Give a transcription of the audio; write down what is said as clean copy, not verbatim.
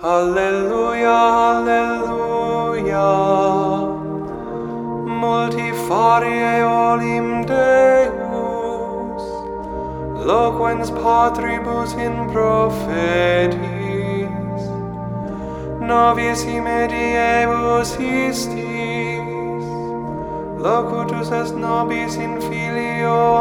Alleluia, alleluia. Multifariae olim Deus, loquens patribus in prophetis, novisi medievus istis, locutus est nobis in filio